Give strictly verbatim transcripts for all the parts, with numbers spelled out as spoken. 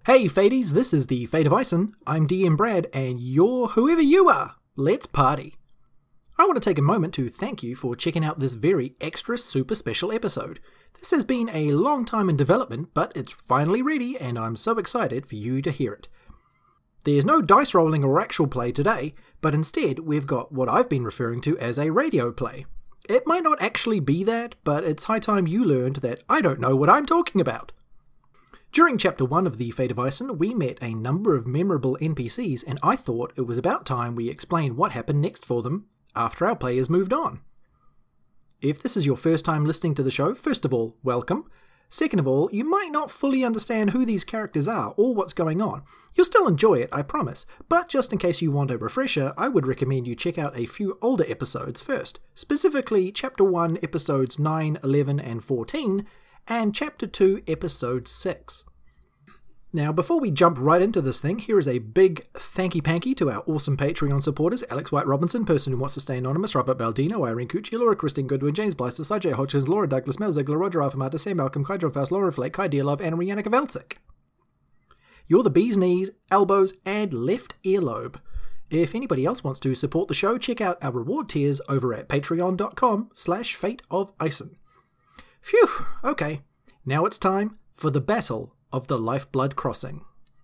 Hey Fadies, this is the Fate of Ison. I'm D M Brad, and you're whoever you are. Let's party. I want to take a moment to thank you for checking out this very extra super special episode. This has been a long time in development, but it's finally ready, and I'm so excited for you to hear it. There's no dice rolling or actual play today, but instead we've got what I've been referring to as a radio play. It might not actually be that, but it's high time you learned that I don't know what I'm talking about. During Chapter one of The Fate of Ison, we met a number of memorable N P Cs, and I thought it was about time we explained what happened next for them after our players moved on. If this is your first time listening to the show, first of all, welcome. Second of all, you might not fully understand who these characters are or what's going on. You'll still enjoy it, I promise, but just in case you want a refresher, I would recommend you check out a few older episodes first, specifically Chapter one, Episodes nine, eleven, and fourteen, and Chapter two, Episode six. Now, before we jump right into this thing, here is a big thanky-panky to our awesome Patreon supporters: Alex White Robinson, Person Who Wants to Stay Anonymous, Robert Baldino, Irene Cucci, Laura Christine Goodwin, James Blyster, Sajay Hodgkins, Laura Douglas, Mel Ziegler, Roger Alphamata, Sam Malcolm, Kai John Faust, Laura Flake, Kai Dearlove, and Rihanna Kavelczyk. You're the bee's knees, elbows, and left earlobe. If anybody else wants to support the show, check out our reward tiers over at patreon.com slash fate of Ison. Phew, okay. Now it's time for the Battle of the Lifeblood Crossing.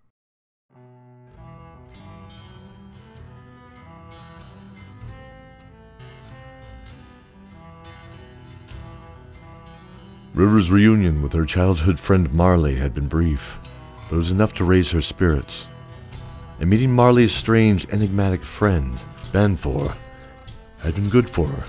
River's reunion with her childhood friend Marley had been brief, but it was enough to raise her spirits. And meeting Marley's strange, enigmatic friend, Banfor, had been good for her.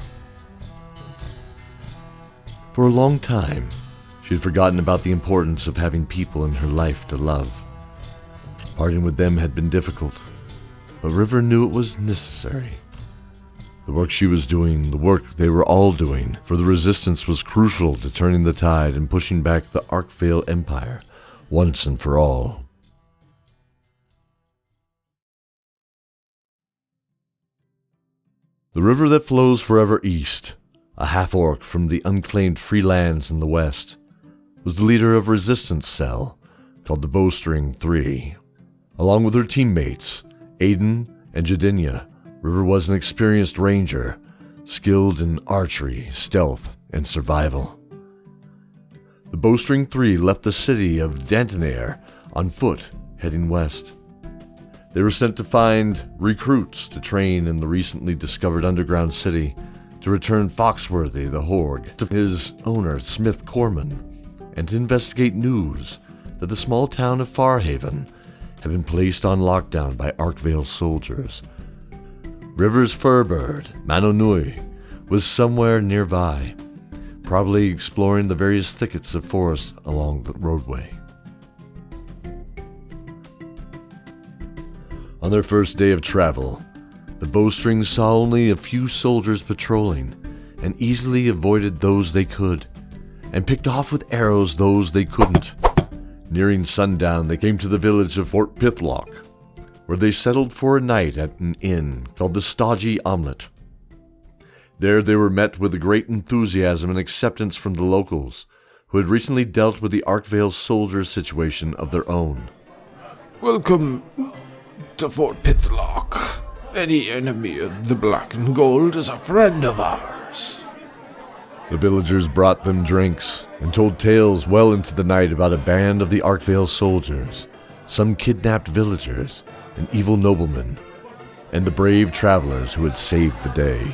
For a long time, she had forgotten about the importance of having people in her life to love. Parting with them had been difficult, but River knew it was necessary. The work she was doing, the work they were all doing for the Resistance, was crucial to turning the tide and pushing back the Arkvale Empire once and for all. The river that flows forever east, a half-orc from the unclaimed free lands in the west, was the leader of a resistance cell called the Bowstring Three. Along with her teammates, Aiden and Jedinia, River was an experienced ranger, skilled in archery, stealth, and survival. The Bowstring Three left the city of Dantenair on foot, heading west. They were sent to find recruits to train in the recently discovered underground city, to return Foxworthy the Horg to his owner, Smith Corman, and to investigate news that the small town of Farhaven had been placed on lockdown by Arkvale soldiers. River's furbird, Manonui, was somewhere nearby, probably exploring the various thickets of forest along the roadway. On their first day of travel, the Bowstrings saw only a few soldiers patrolling, and easily avoided those they could, and picked off with arrows those they couldn't. Nearing sundown, they came to the village of Fort Pithlock, where they settled for a night at an inn called the Stodgy Omelette. There they were met with a great enthusiasm and acceptance from the locals, who had recently dealt with the Arkvale soldier situation of their own. Welcome to Fort Pithlock. Any enemy of the black and gold is a friend of ours. The villagers brought them drinks and told tales well into the night about a band of the Arkvale soldiers, some kidnapped villagers, an evil nobleman, and the brave travelers who had saved the day.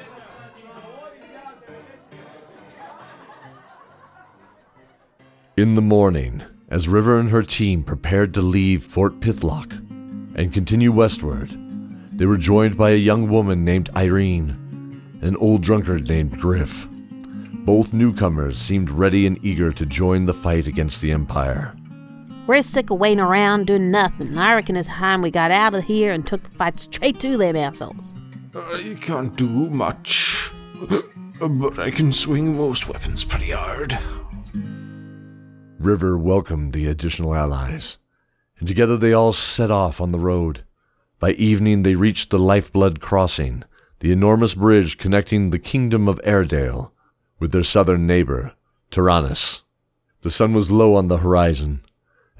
In the morning, as River and her team prepared to leave Fort Pithlock and continue westward, they were joined by a young woman named Irene, and an old drunkard named Griff. Both newcomers seemed ready and eager to join the fight against the Empire. We're sick of waiting around doing nothing. I reckon it's time we got out of here and took the fight straight to them assholes. I can't do much, but I can swing most weapons pretty hard. River welcomed the additional allies, and together they all set off on the road. By evening they reached the Lifeblood Crossing, the enormous bridge connecting the kingdom of Airedale with their southern neighbor, Tyrannus. The sun was low on the horizon,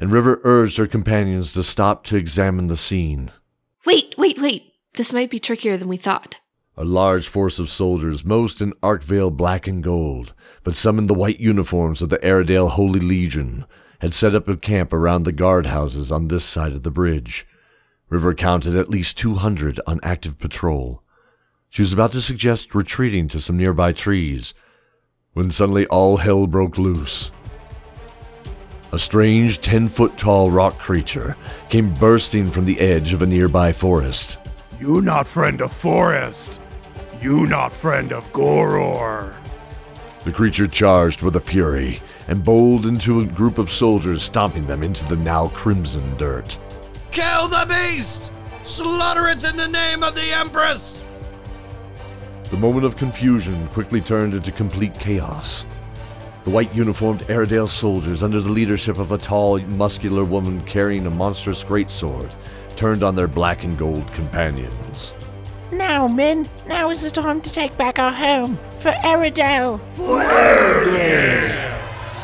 and River urged her companions to stop to examine the scene. Wait, wait, wait. This might be trickier than we thought. A large force of soldiers, most in Arkvale black and gold, but some in the white uniforms of the Airedale Holy Legion, had set up a camp around the guardhouses on this side of the bridge. River counted at least two hundred on active patrol. She was about to suggest retreating to some nearby trees, when suddenly all hell broke loose. A strange ten-foot-tall rock creature came bursting from the edge of a nearby forest. You not friend of forest. You not friend of Goror. The creature charged with a fury and bowled into a group of soldiers, stomping them into the now crimson dirt. Kill the beast! Slaughter it in the name of the Empress! The moment of confusion quickly turned into complete chaos. The white-uniformed Airedale soldiers, under the leadership of a tall, muscular woman carrying a monstrous greatsword, turned on their black and gold companions. Now, men, now is the time to take back our home, for Airedale! For Airedale!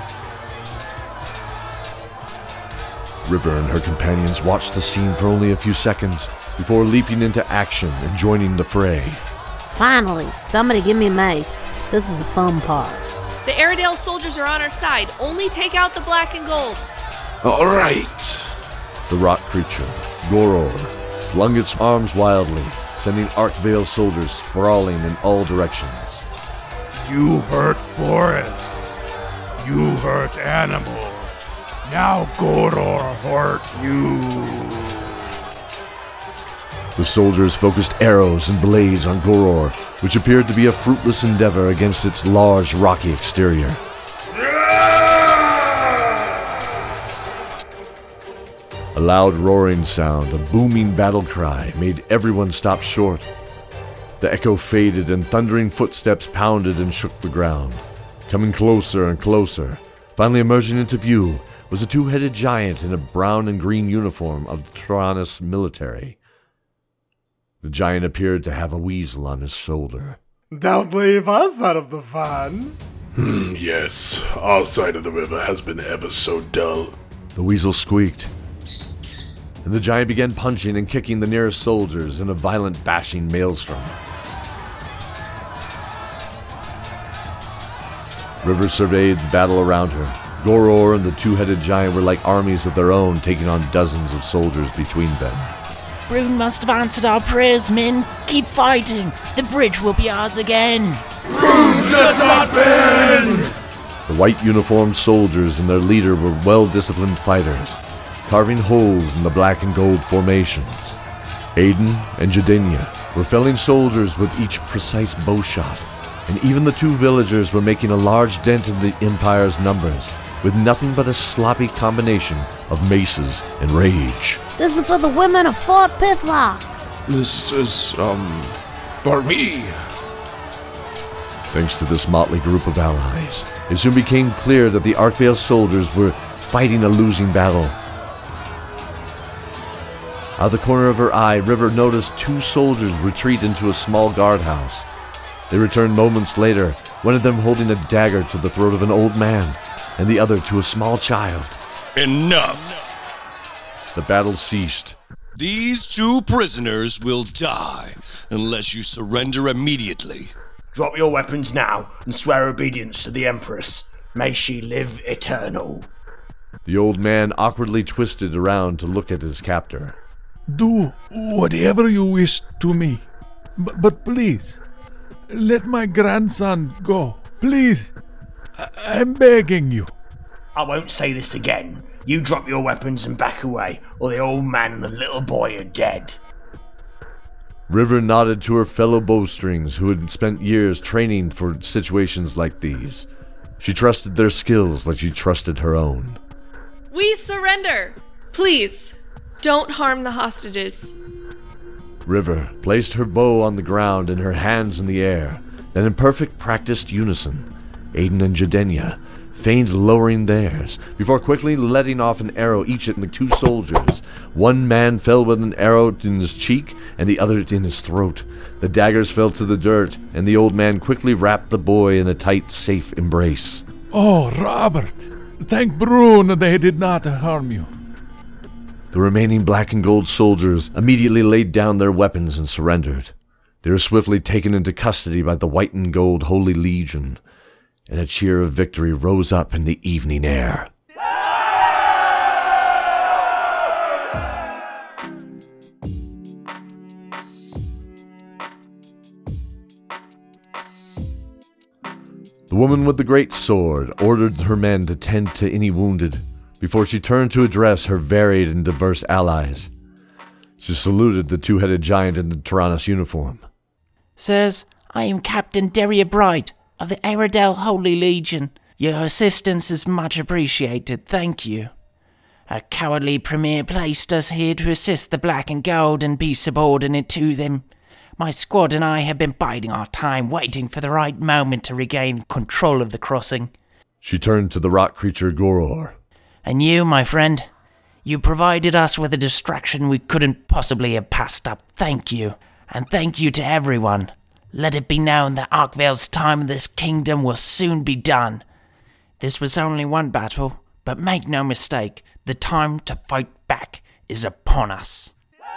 River and her companions watched the scene for only a few seconds before leaping into action and joining the fray. Finally, somebody give me a mace. This is the fun part. The Airedale soldiers are on our side. Only take out the black and gold. All right. The rock creature, Goror, flung its arms wildly, sending Arkvale soldiers sprawling in all directions. You hurt forest. You hurt animal. Now Goror hurt you. The soldiers focused arrows and blades on Goror, which appeared to be a fruitless endeavor against its large, rocky exterior. A loud roaring sound, a booming battle cry, made everyone stop short. The echo faded and thundering footsteps pounded and shook the ground. Coming closer and closer, finally emerging into view, was a two-headed giant in a brown and green uniform of the Taranis military. The giant appeared to have a weasel on his shoulder. Don't leave us out of the fun. Hmm, yes, our side of the river has been ever so dull. The weasel squeaked, and the giant began punching and kicking the nearest soldiers in a violent bashing maelstrom. River surveyed the battle around her. Goror and the two-headed giant were like armies of their own, taking on dozens of soldiers between them. Rune must have answered our prayers, men. Keep fighting. The bridge will be ours again. Rune does not bend! The white-uniformed soldiers and their leader were well-disciplined fighters, carving holes in the black and gold formations. Aiden and Jadenia were felling soldiers with each precise bow shot, and even the two villagers were making a large dent in the Empire's numbers, with nothing but a sloppy combination of maces and rage. This is for the women of Fort Pithlock. This is, um, for me. Thanks to this motley group of allies, it soon became clear that the Arkvale soldiers were fighting a losing battle. Out of the corner of her eye, River noticed two soldiers retreat into a small guardhouse. They returned moments later, one of them holding a dagger to the throat of an old man, and the other to a small child. Enough! The battle ceased. These two prisoners will die unless you surrender immediately. Drop your weapons now and swear obedience to the Empress. May she live eternal. The old man awkwardly twisted around to look at his captor. Do whatever you wish to me, B- but please, let my grandson go. Please, I- I'm begging you. I won't say this again. You drop your weapons and back away, or the old man and the little boy are dead. River nodded to her fellow bowstrings who had spent years training for situations like these. She trusted their skills like she trusted her own. We surrender! Please, don't harm the hostages. River placed her bow on the ground and her hands in the air. Then in perfect practiced unison, Aiden and Jadenia feigned lowering theirs, before quickly letting off an arrow each at the two soldiers. One man fell with an arrow in his cheek, and the other in his throat. The daggers fell to the dirt, and the old man quickly wrapped the boy in a tight, safe embrace. Oh, Robert, Thank Brune they did not harm you. The remaining black and gold soldiers immediately laid down their weapons and surrendered. They were swiftly taken into custody by the white and gold Holy Legion, and a cheer of victory rose up in the evening air. The woman with the great sword ordered her men to tend to any wounded before she turned to address her varied and diverse allies. She saluted the two-headed giant in the Tyrannus uniform. Sirs, I am Captain Deria Bright of the Aradel Holy Legion. Your assistance is much appreciated, thank you. A cowardly premier placed us here to assist the Black and Gold and be subordinate to them. My squad and I have been biding our time, waiting for the right moment to regain control of the crossing. She turned to the rock creature Goror. And you, my friend, you provided us with a distraction we couldn't possibly have passed up. Thank you. And thank you to everyone. Let it be known that Arkvale's time in this kingdom will soon be done. This was only one battle, but make no mistake, the time to fight back is upon us.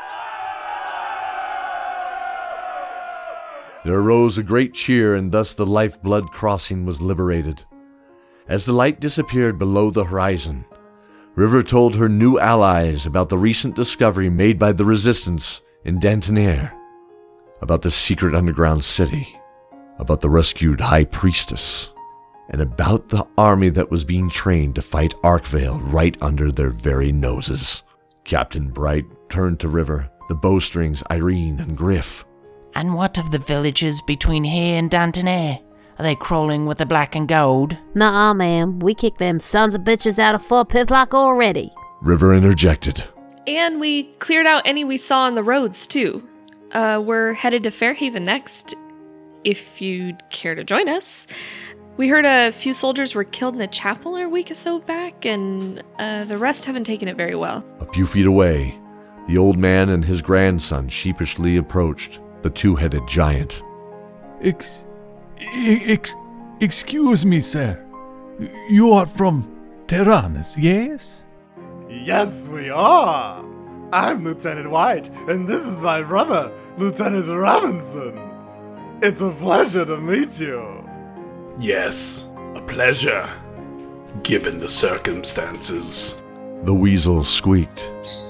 There arose a great cheer, and thus the Lifeblood Crossing was liberated. As the light disappeared below the horizon, River told her new allies about the recent discovery made by the Resistance in Dantonere, about the secret underground city, about the rescued High Priestess, and about the army that was being trained to fight Arkvale right under their very noses. Captain Bright turned to River, the bowstrings Irene and Griff. And what of the villages between here and Dantonere? Are they crawling with the Black and Gold? Nuh-uh, ma'am. We kicked them sons of bitches out of Fort Pithlock already. River interjected. And we cleared out any we saw on the roads, too. Uh, we're headed to Fairhaven next, if you'd care to join us. We heard a few soldiers were killed in a chapel a week or so back, and uh, the rest haven't taken it very well. A few feet away, the old man and his grandson sheepishly approached the two-headed giant. Ex... ex... excuse me, sir. You are from Tyrannus, yes? Yes, we are. I'm Lieutenant White, and this is my brother, Lieutenant Robinson. It's a pleasure to meet you. Yes, a pleasure, given the circumstances. The weasel squeaked.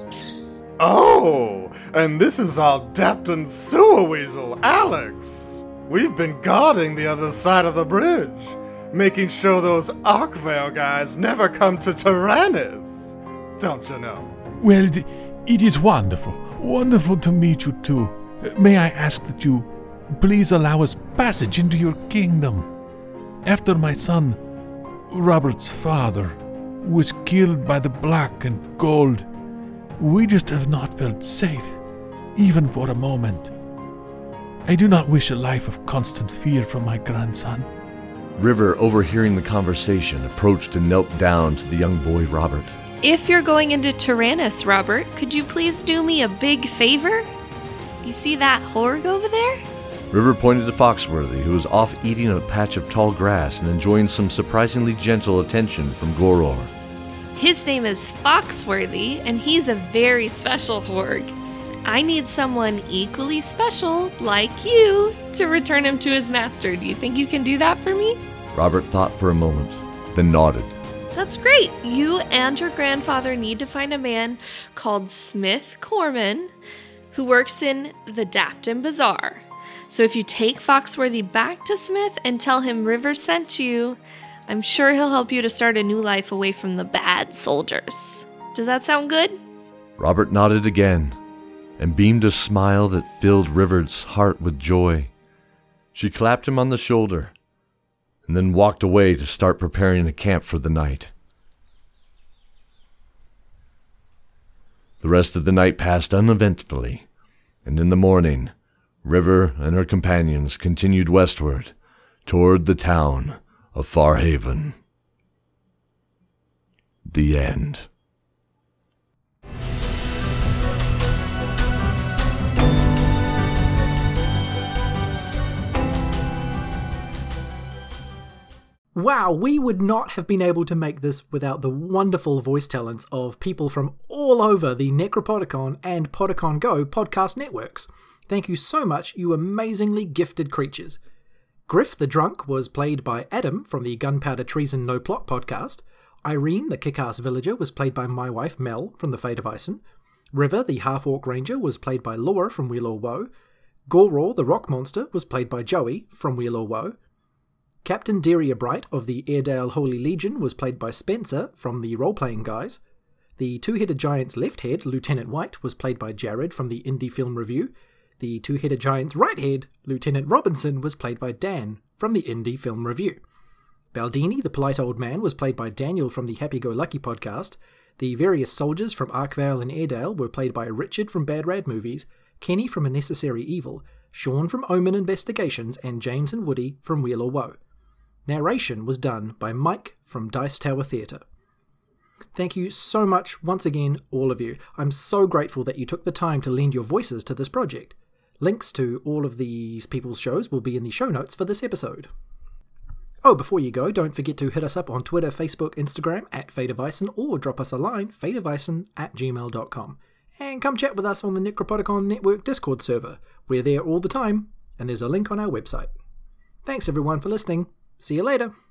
Oh, and this is our Dapton Sewer Weasel, Alex. We've been guarding the other side of the bridge, making sure those Arkvale guys never come to Tyrannus. Don't you know? Well, it, it is wonderful. Wonderful to meet you too. May I ask that you please allow us passage into your kingdom? After my son, Robert's father, was killed by the Black and Gold, we just have not felt safe, even for a moment. I do not wish a life of constant fear from my grandson. River, overhearing the conversation, approached and knelt down to the young boy Robert. If you're going into Tyrannus, Robert, could you please do me a big favor? You see that horg over there? River pointed to Foxworthy, who was off eating a patch of tall grass and enjoying some surprisingly gentle attention from Goror. His name is Foxworthy, and he's a very special horg. I need someone equally special, like you, to return him to his master. Do you think you can do that for me? Robert thought for a moment, then nodded. That's great. You and your grandfather need to find a man called Smith Corman, who works in the Dapton Bazaar. So if you take Foxworthy back to Smith and tell him River sent you, I'm sure he'll help you to start a new life away from the bad soldiers. Does that sound good? Robert nodded again and beamed a smile that filled River's heart with joy. She clapped him on the shoulder and then walked away to start preparing a camp for the night. The rest of the night passed uneventfully, and in the morning, River and her companions continued westward toward the town of Fairhaven. The end. Wow, we would not have been able to make this without the wonderful voice talents of people from all over the Necropodicon and Podicon Go podcast networks. Thank you so much, you amazingly gifted creatures. Griff the Drunk was played by Adam from the Gunpowder Treason No Plot podcast. Irene the Kick-Ass Villager was played by my wife Mel from the Fate of Ison. River the Half-Orc Ranger was played by Laura from Wheel or Woe. Goror the Rock Monster was played by Joey from Wheel or Woe. Captain Deria Bright of the Airedale Holy Legion was played by Spencer from the Role-Playing Guys. The Two-Headed Giant's left head, Lieutenant White, was played by Jared from the Indie Film Review. The Two-Headed Giant's right head, Lieutenant Robinson, was played by Dan from the Indie Film Review. Baldini, the Polite Old Man, was played by Daniel from the Happy-Go-Lucky podcast. The various soldiers from Arkvale and Airedale were played by Richard from Bad Rad Movies, Kenny from A Necessary Evil, Sean from Omen Investigations, and James and Woody from Wheel or Woe. Narration was done by Mike from Dice Tower Theatre. Thank you so much once again, all of you. I'm so grateful that you took the time to lend your voices to this project. Links to all of these people's shows will be in the show notes for this episode. Oh, before you go, don't forget to hit us up on Twitter, Facebook, Instagram at Fate of Ison, or drop us a line, fateofison at gmail dot com. And come chat with us on the Necropodicon Network Discord server. We're there all the time, and there's a link on our website. Thanks everyone for listening. See you later.